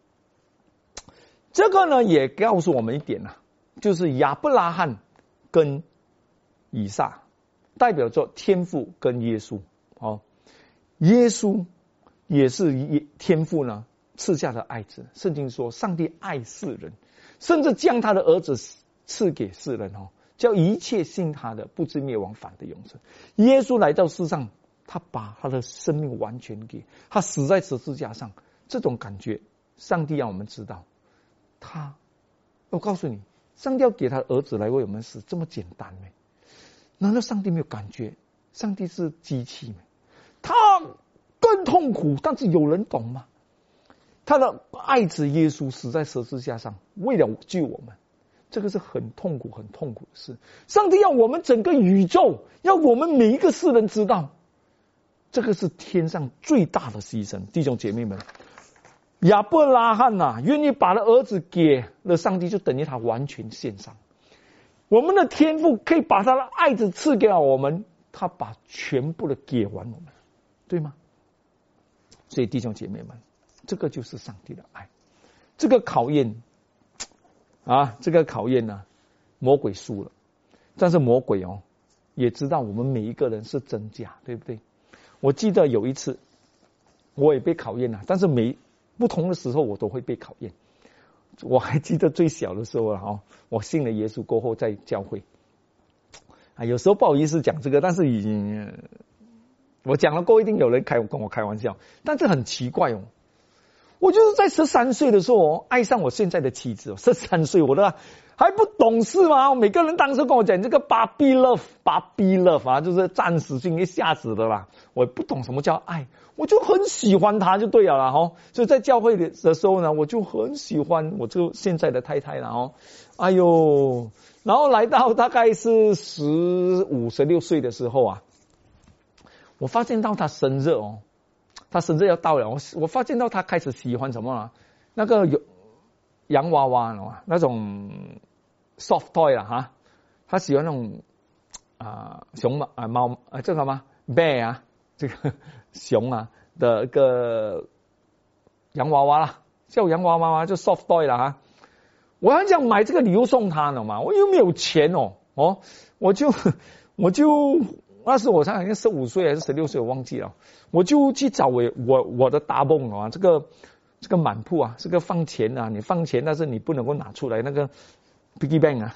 这个呢也告诉我们一点就是亚伯拉罕跟以撒代表着天父跟耶稣耶稣也是天父呢赐下的爱子。圣经说上帝爱世人，甚至将他的儿子赐给世人叫一切信他的不至灭亡，反得永生。耶稣来到世上他把他的生命完全给他死在十字架上，这种感觉，上帝让我们知道，我告诉你，上帝要给他儿子来为我们死，这么简单吗？难道上帝没有感觉？上帝是机器吗？他更痛苦，但是有人懂吗？他的爱子耶稣死在十字架上，为了救我们，这个是很痛苦、很痛苦的事。上帝要我们整个宇宙，要我们每一个世人知道，这个是天上最大的牺牲。弟兄姐妹们，亚伯拉罕愿意把他儿子给了上帝，就等于他完全献上。我们的天父可以把他的爱子赐给了我们，他把全部的给完我们，对吗？所以弟兄姐妹们，这个就是上帝的爱。这个考验魔鬼输了，但是魔鬼也知道我们每一个人是真假，对不对？我记得有一次我也被考验了，但是不同的时候我都会被考验。我还记得最小的时候我信了耶稣过后在教会有时候不好意思讲这个，但是已经我讲了过后一定有人跟我开玩笑，但是很奇怪我就是在13岁的时候爱上我现在的妻子13岁我都还不懂事嘛，每个人当时跟我讲这个 Barbie love 就是暂时性一下子的啦，我不懂什么叫爱，我就很喜欢她就对了啦所以在教会的时候呢，我就很喜欢我这个现在的太太啦哎呦，然后来到大概是15、16岁的时候我发现到她生日她生日要到了，我发现到她开始喜欢什么那个有洋娃娃那种 soft toy 啦她喜欢那种熊猫这个什么 bear 这个熊的一个洋娃娃啦，叫洋娃娃就 soft toy 啦我很想买这个礼物送她呢嘛，我又没有钱我就那时我才15岁还是16岁我忘记了，我就去找我的大梦这个满铺这个放钱你放钱，但是你不能够拿出来那个 piggy bank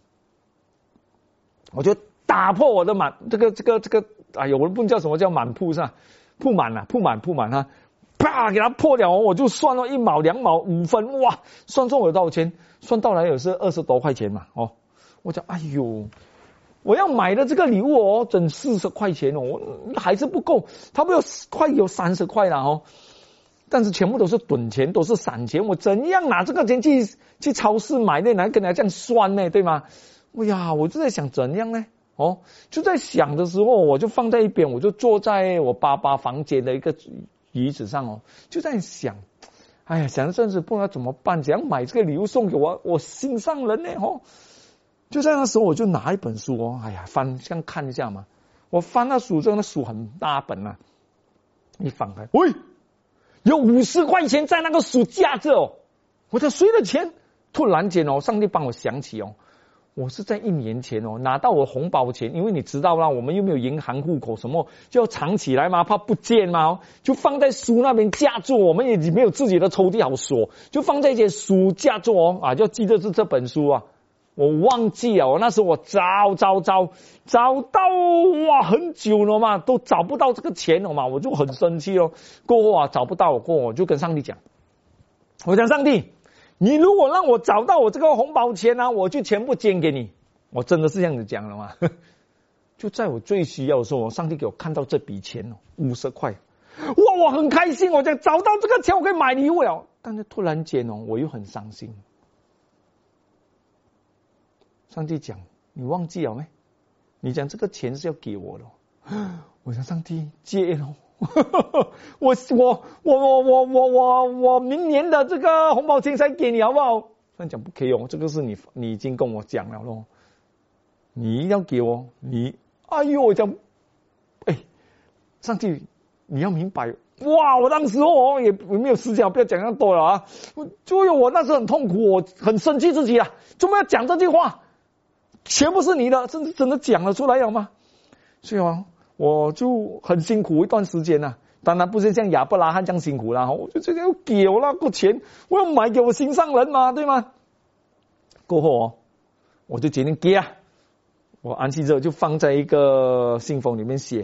我就打破我的这个哎呦，我都不知道叫什么叫满铺是吧？铺满啪给它破了我就算了1毛2毛5分，哇，算中我多少钱？算到来也是20多块钱嘛我讲哎呦，我要买的这个礼物整40块钱我还是不够，差不多快有30块了但是全部都是短钱，都是散钱，我怎样拿这个钱去超市买呢？哪跟人家这样算呢？对吗？哎呀，我就在想怎样呢？就在想的时候，我就放在一边，我就坐在我爸爸房间的一个椅子上就在想，哎呀，想阵子不知道怎么办，怎样买这个礼物送给我心上人呢？就在那时候，我就拿一本书哎呀，先看一下嘛。我翻那书之后，那书很大本一翻开，喂，有50块钱在那个书架着我在谁的钱？突然间上帝帮我想起我是在1年前拿到我红包钱，因为你知道啦，我们又没有银行户口什么，就要藏起来嘛，怕不见嘛就放在书那边架住，我们也没有自己的抽屉好锁，就放在一些书架住就记得是这本书我忘记了，那时候我找到哇很久了嘛，都找不到这个钱了嘛，我就很生气过后找不到过后我就跟上帝讲，我讲上帝，你如果让我找到我这个红包钱我就全部捐给你，我真的是这样子讲了嘛就在我最需要的时候，上帝给我看到这笔钱50块，哇，我很开心，我讲找到这个钱我可以买礼物了，但是突然间我又很伤心。上帝讲，你忘记了没？你讲这个钱是要给我的。我想上帝借了。我明年的这个红包钱才给你好不好？上帝讲不可以这个是你已经跟我讲了咯，你一定要给我。哎呦，我讲，上帝你要明白，哇！我当时也没有时间，不要讲那么多了我那时候很痛苦，我很生气自己怎么要讲这句话？全部是你的，真的讲了出来了吗？所以我就很辛苦一段时间当然不是像亚伯拉罕这样辛苦啦我就觉得要给我那个钱，我要买给我心上人嘛，对吗？过后我就决定给我安息之后就放在一个信封里面写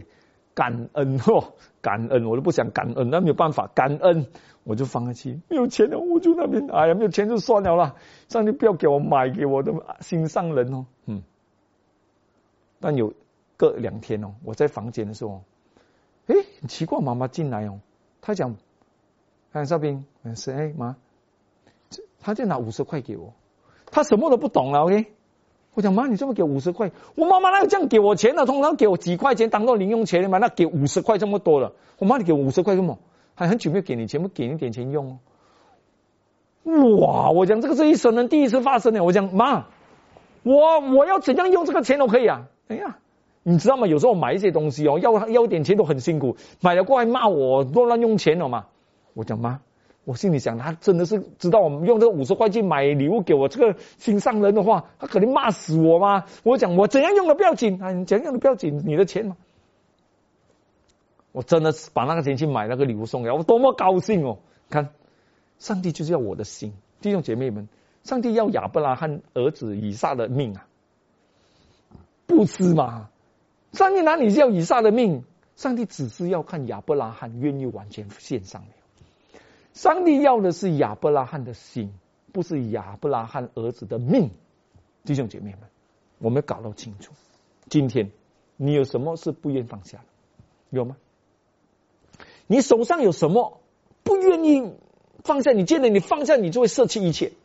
感恩哦，感恩，我都不想感恩，那没有办法，感恩我就放下去，没有钱了我就那边，哎呀，没有钱就算了啦，上帝不要给我买给我的心上人哦，但有个2天哦，我在房间的时候，很奇怪，妈妈进来哦，她讲，少斌，是妈，她就拿50块给我，她什么都不懂了 ，OK。我讲妈，你这么给50块，我妈妈哪有这样给我钱的？通常给我几块钱当做零用钱的嘛，那给50块这么多了，我妈你给我50块干嘛？还很久没有给你钱，不给你点钱用哦。哇，我讲这个是一生人第一次发生的。我讲妈，我要怎样用这个钱都可以啊。哎呀，你知道吗？有时候买一些东西哦，要点钱都很辛苦，买了过来骂我乱用钱了嘛。我讲妈。我心里想，他真的是知道我们用这个50块去买礼物给我这个心上人的话，他肯定骂死我嘛。我讲我怎样用的不要紧，你怎样用的不要紧，你的钱嘛。我真的是把那个钱去买那个礼物送给他，我多么高兴哦！看，上帝就是要我的心，弟兄姐妹们，上帝要亚伯拉罕儿子以撒的命啊，不是嘛？上帝哪里要以撒的命？上帝只是要看亚伯拉罕愿意完全献上的。上帝要的是亚伯拉罕的心，不是亚伯拉罕儿子的命。弟兄姐妹们，我们搞到清楚。今天你有什么是不愿放下的？有吗？你手上有什么不愿意放下？你觉得你放下，你就会舍弃一切。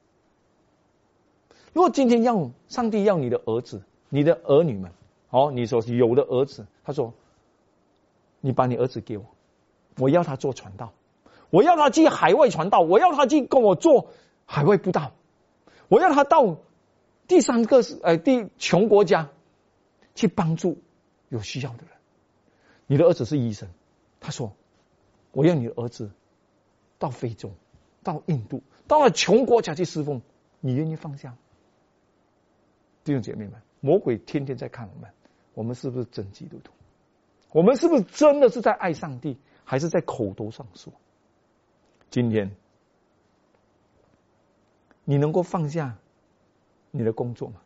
如果今天上帝要你的儿子、你的儿女们，你所有的儿子，他说：“你把你儿子给我，我要他做传道。”我要他去海外传道，我要他去跟我做海外布道，我要他到第3个穷国家去帮助有需要的人。你的儿子是医生，他说我要你的儿子到非洲、到印度、到了穷国家去侍奉，你愿意放下吗？弟兄姐妹们，魔鬼天天在看我们是不是真基督徒？我们是不是真的是在爱上帝，还是在口头上说？今天你能够放下你的工作吗？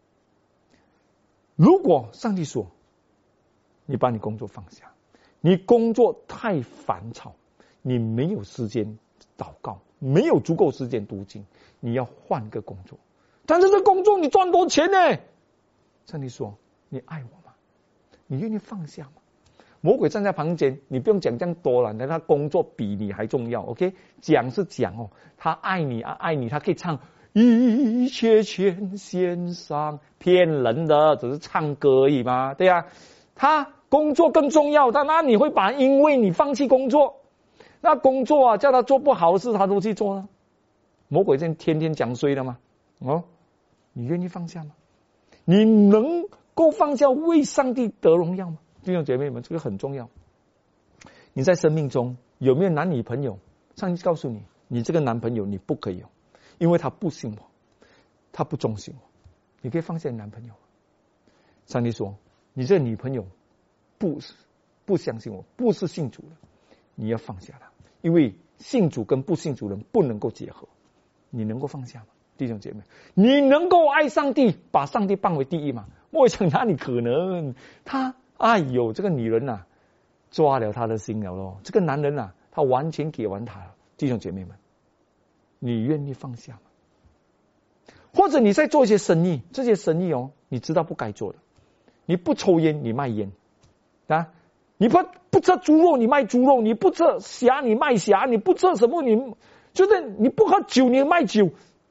如果上帝说你把你工作放下，你工作太烦躁，你没有时间祷告，没有足够时间读经，你要换个工作。但是这工作你赚多钱呢？上帝说你爱我吗？你愿意放下吗？魔鬼站在旁边，你不用讲这样多了，他工作比你还重要。OK， 讲是讲哦，他爱你啊，爱你，他可以唱一切全献上，骗人的，只是唱歌而已嘛，对啊。他工作更重要，那你会因为你放弃工作，那工作啊叫他做不好的事，他都去做了。魔鬼天天讲衰了吗？你愿意放下吗？你能够放下为上帝得荣耀吗？弟兄姐妹们，这个很重要。你在生命中有没有男女朋友？上帝告诉你，你这个男朋友你不可以有，因为他不信我，他不忠心我。你可以放下你男朋友。上帝说，你这个女朋友不相信我，不是信主的，你要放下他，因为信主跟不信主人不能够结合。你能够放下吗？弟兄姐妹，你能够爱上帝，把上帝放为第一吗？我想哪里可能？这个女人啊，抓了他的心了咯。这个男人啊，他完全给完他了。弟兄姐妹们，你愿意放下吗？或者你在做一些生意，这些生意你知道不该做的。你不抽烟，你卖烟啊；你不吃猪肉，你卖猪肉；你不吃虾，你卖虾；你不吃什么，你不喝酒，你卖酒。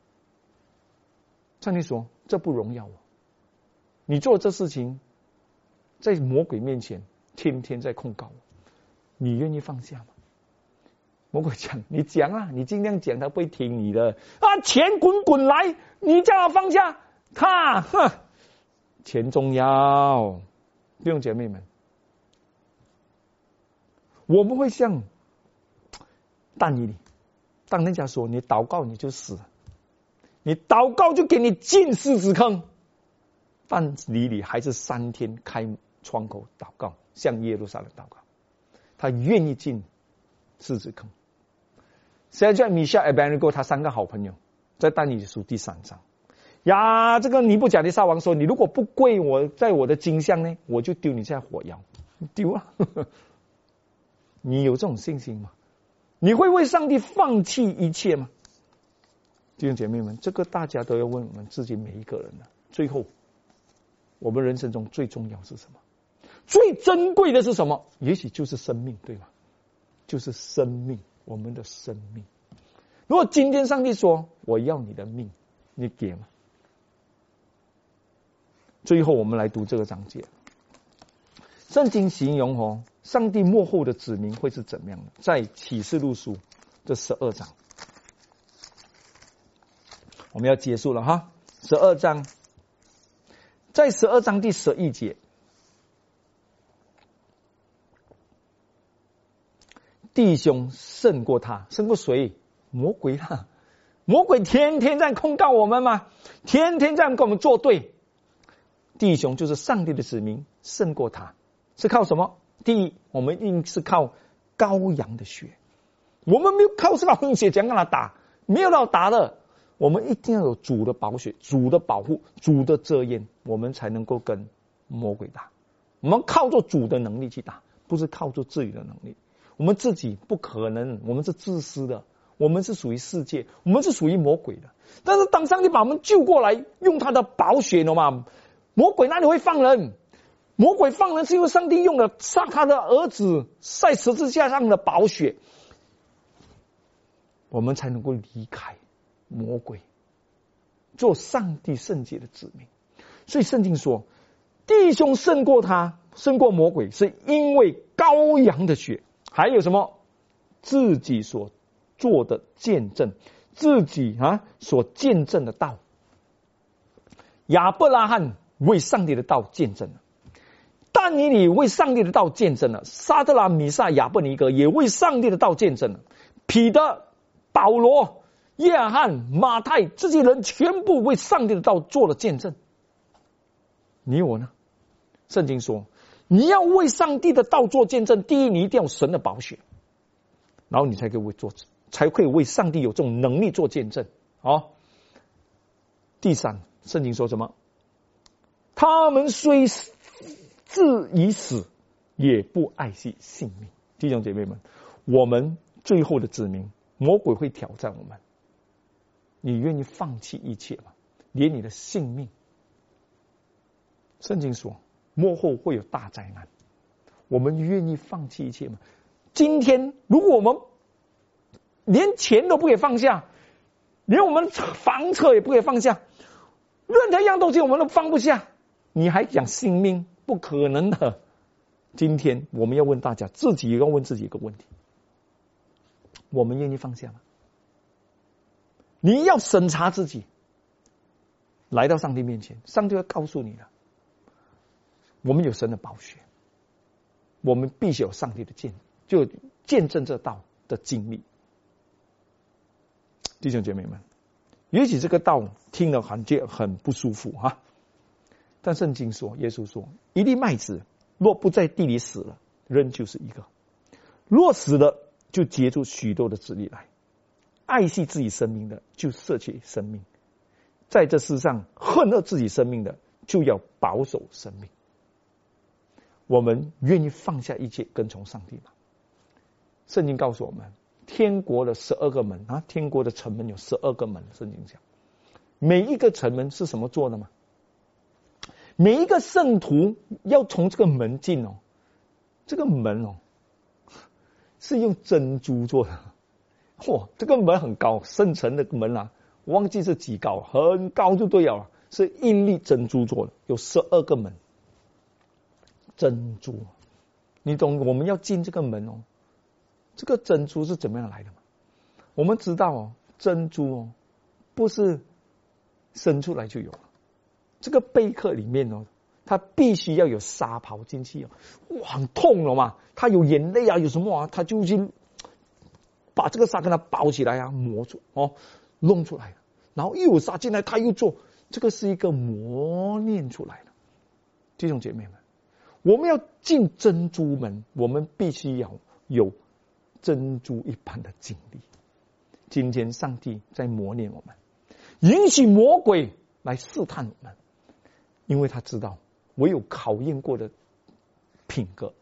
上帝说，这不荣耀我。你做这事情，在魔鬼面前天天在控告我，你愿意放下吗？魔鬼讲，你讲啊，你尽量讲，他不会听你的啊！钱滚滚来，你叫他放下，钱重要。弟兄姐妹们，我们会像但以理，当人家说你祷告你就死了，你祷告就给你进狮子坑。但以理还是3天开窗口祷告，向耶路撒冷祷告，他愿意进狮子坑。现在米夏、Abednego 他3个好朋友，在但以理书第3章呀，这个尼布甲尼撒王说，你如果不跪我，在我的金像呢，我就丢你在火窑。 丢啊！你有这种信心吗？你会为上帝放弃一切吗？弟兄姐妹们，这个大家都要问我们自己每一个人了。最后，我们人生中最重要是什么？最珍贵的是什么？也许就是生命，对吗？就是生命，我们的生命。如果今天上帝说我要你的命，你给吗？最后我们来读这个章节。圣经形容上帝末后的子民会是怎么样的？在启示录书这12章，我们要结束了哈。12章，在12章第11节，弟兄胜过他，胜过谁？魔鬼啦！魔鬼天天在控告我们嘛，天天在跟我们作对。弟兄就是上帝的子民，胜过他，是靠什么？第一，我们一定是靠羔羊的血，我们没有靠这个血讲跟他打，没有到打的，我们一定要有主的宝血、主的保护、主的遮掩，我们才能够跟魔鬼打。我们靠着主的能力去打，不是靠着自己的能力。我们自己不可能，我们是自私的，我们是属于世界，我们是属于魔鬼的。但是当上帝把我们救过来，用他的宝血了嘛，魔鬼哪里会放人？魔鬼放人是因为上帝用了杀他的儿子在十字架上的宝血，我们才能够离开魔鬼，做上帝圣洁的子民。所以圣经说，弟兄胜过他，胜过魔鬼，是因为羔羊的血，还有什么？自己所做的见证，自己所见证的道。亚伯拉罕为上帝的道见证了，但以理为上帝的道见证了，沙得拉、米煞、亚伯尼革也为上帝的道见证了，彼得、保罗、约翰、马太这些人全部为上帝的道做了见证。你我呢？圣经说，你要为上帝的道做见证，第一，你一定要有神的宝血，然后你才可以为上帝有这种能力做见证。第三，圣经说什么？他们虽自已死，也不爱惜性命。弟兄姐妹们，我们最后的子民，魔鬼会挑战我们，你愿意放弃一切吗？连你的性命。圣经说，末后会有大灾难，我们愿意放弃一切吗？今天如果我们连钱都不给放下，连我们房车也不给放下，任何一样东西我们都放不下，你还讲性命？不可能的。今天我们要问大家，自己要问自己一个问题，我们愿意放下吗？你要审查自己，来到上帝面前，上帝会告诉你的，我们有神的宝血，我们必须有上帝的见证这道的经历。弟兄姐妹们，也许这个道听了很不舒服但圣经说，耶稣说，一粒麦子若不在地里死了，仍就是一个；若死了，就结出许多的子粒来。爱惜自己生命的，就舍弃生命；在这世上恨恶自己生命的，就要保守生命。我们愿意放下一切，跟从上帝吗？圣经告诉我们，天国的12个门天国的城门有12个门。圣经讲，每一个城门是什么做的吗？每一个圣徒要从这个门进这个门是用珍珠做的。这个门很高，圣城的门我忘记是几高，很高就对了，是硬粒珍珠做的，有12个门。珍珠，你懂我们要进这个门这个珍珠是怎么样来的吗？我们知道珍珠不是生出来就有了，这个贝壳里面它必须要有沙跑进去很痛了嘛，它有眼泪有什么它就去把这个沙跟它包起来磨出弄出来，然后又有沙进来，它又做，这个是一个磨练出来的。弟兄姐妹们，我们要进珍珠门，我们必须要有珍珠一般的经历。今天上帝在磨练我们，允许魔鬼来试探我们，因为他知道唯有考验过的品格，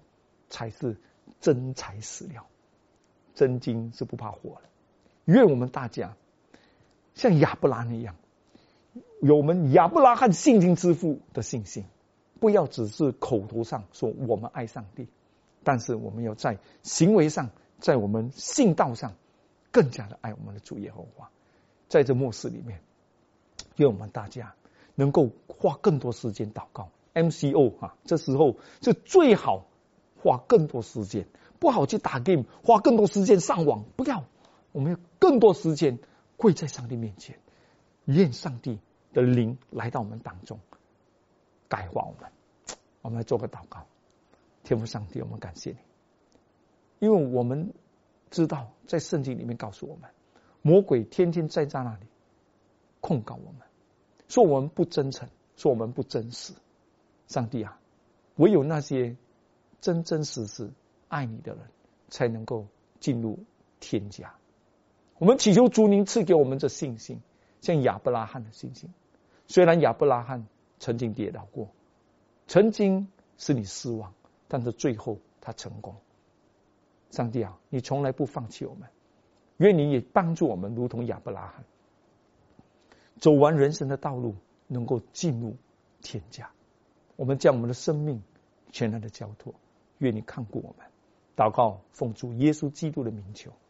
才是真材实料，真金是不怕火的。愿我们大家像亚伯拉罕一样，有我们亚伯拉罕信心之父的信心，不要只是口头上说我们爱上帝，但是我们要在行为上，在我们信道上更加的爱我们的主耶和华。在这末世里面，愿我们大家能够花更多时间祷告。MCO 这时候是最好花更多时间，不好去打 game， 花更多时间上网，不要，我们要更多时间跪在上帝面前，愿上帝的灵来到我们当中，改化我们。我们来做个祷告。天父上帝，我们感谢你，因为我们知道在圣经里面告诉我们，魔鬼天天在那里控告我们，说我们不真诚，说我们不真实。上帝啊，唯有那些真真实实爱你的人才能够进入天家。我们祈求主您赐给我们这信心，像亚伯拉罕的信心。虽然亚伯拉罕曾经跌倒过，曾经使你失望，但是最后他成功。上帝啊，你从来不放弃我们，愿你也帮助我们如同亚伯拉罕，走完人生的道路，能够进入天家。我们将我们的生命全然的交托，愿你看顾我们。祷告奉主耶稣基督的名求。